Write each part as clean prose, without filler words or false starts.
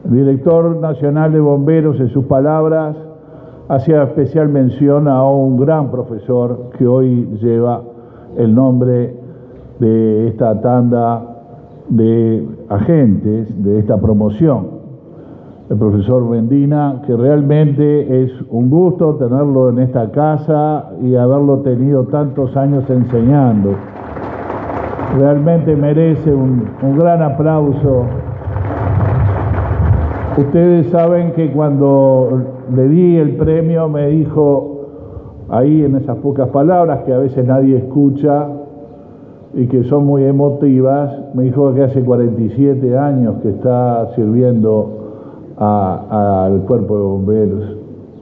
El director nacional de bomberos, en sus palabras, hacía especial mención a un gran profesor que hoy lleva el nombre de esta tanda de agentes, de esta promoción, el profesor Mendina, que realmente es un gusto tenerlo en esta casa y haberlo tenido tantos años enseñando. Realmente merece un gran aplauso. Ustedes saben que cuando le di el premio me dijo, ahí en esas pocas palabras que a veces nadie escucha y que son muy emotivas, me dijo que hace 47 años que está sirviendo al cuerpo de bomberos,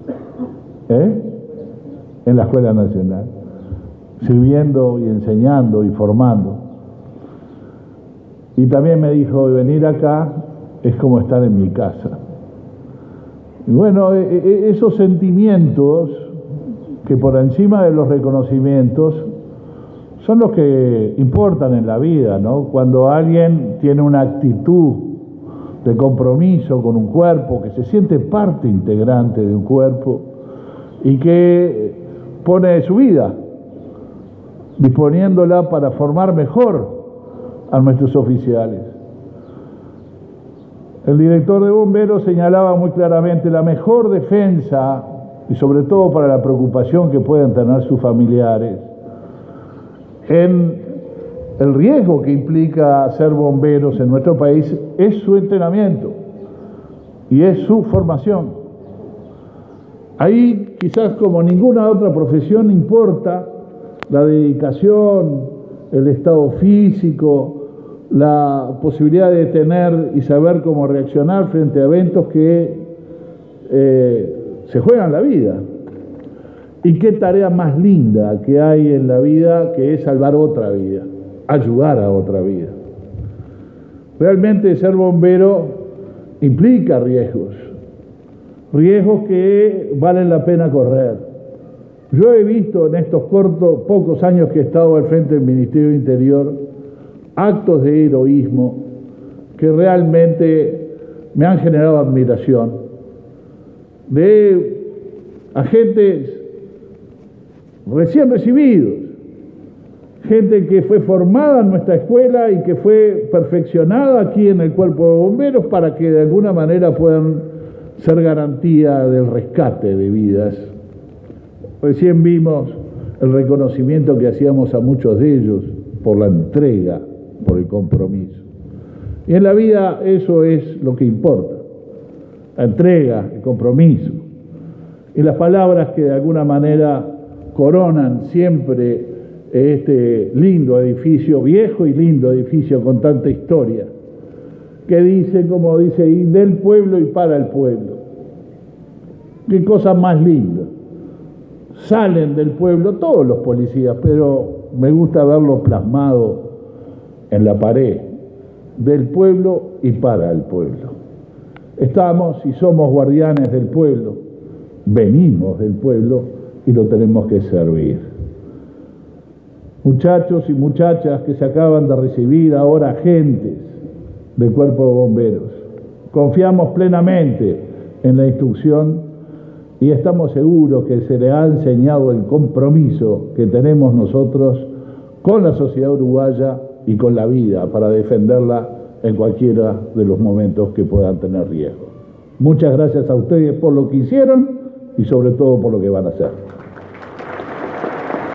en la Escuela Nacional, sirviendo y enseñando y formando. Y también me dijo, venir acá es como estar en mi casa. Y bueno, esos sentimientos que por encima de los reconocimientos son los que importan en la vida, ¿no? Cuando alguien tiene una actitud de compromiso con un cuerpo, que se siente parte integrante de un cuerpo y que pone su vida, disponiéndola para formar mejor a nuestros oficiales. El director de bomberos señalaba muy claramente la mejor defensa, y sobre todo para la preocupación que pueden tener sus familiares, en el riesgo que implica ser bomberos en nuestro país, es su entrenamiento y es su formación. Ahí, quizás como ninguna otra profesión, importa la dedicación, el estado físico, la posibilidad de tener y saber cómo reaccionar frente a eventos que se juegan la vida. Y qué tarea más linda que hay en la vida, que es salvar otra vida, ayudar a otra vida. Realmente ser bombero implica riesgos que valen la pena correr. Yo he visto en estos pocos años que he estado al frente del Ministerio del Interior actos de heroísmo que realmente me han generado admiración, de agentes recién recibidos, gente que fue formada en nuestra escuela y que fue perfeccionada aquí en el Cuerpo de Bomberos para que de alguna manera puedan ser garantía del rescate de vidas. Recién vimos el reconocimiento que hacíamos a muchos de ellos por la entrega, por el compromiso. Y en la vida eso es lo que importa, la entrega, el compromiso. Y las palabras que de alguna manera coronan siempre este lindo edificio, viejo y lindo edificio con tanta historia, que dice, como dice ahí, del pueblo y para el pueblo. Qué cosa más linda. Salen del pueblo todos los policías, pero me gusta verlo plasmado en la pared, del pueblo y para el pueblo. Estamos y somos guardianes del pueblo, venimos del pueblo y lo tenemos que servir. Muchachos y muchachas que se acaban de recibir ahora agentes del Cuerpo de Bomberos, confiamos plenamente en la instrucción y estamos seguros que se les ha enseñado el compromiso que tenemos nosotros con la sociedad uruguaya y con la vida para defenderla en cualquiera de los momentos que puedan tener riesgo. Muchas gracias a ustedes por lo que hicieron y sobre todo por lo que van a hacer.